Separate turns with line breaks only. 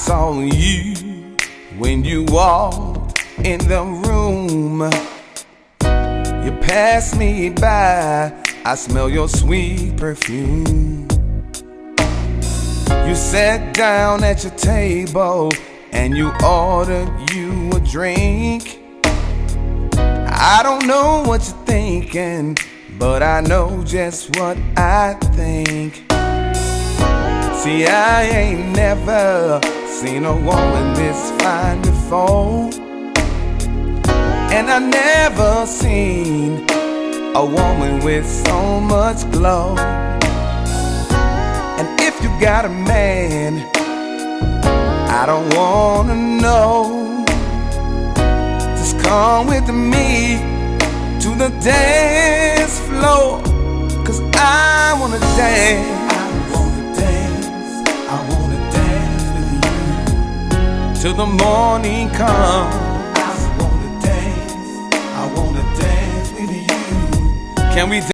saw you when you walked in the room. You passed me by, I smell your sweet perfume. You sat down at your table and you ordered you a drink. I don't know what you're thinking, but I know just what I think. See, I ain't never seen a woman this fine before, and I never seen a woman with so much glow. And if you got a man, I don't wanna know. Just come with me to the dance floor, 'cause I wanna dance. I wanna dance with you till the morning comes. I wanna dance with you. Can we dance?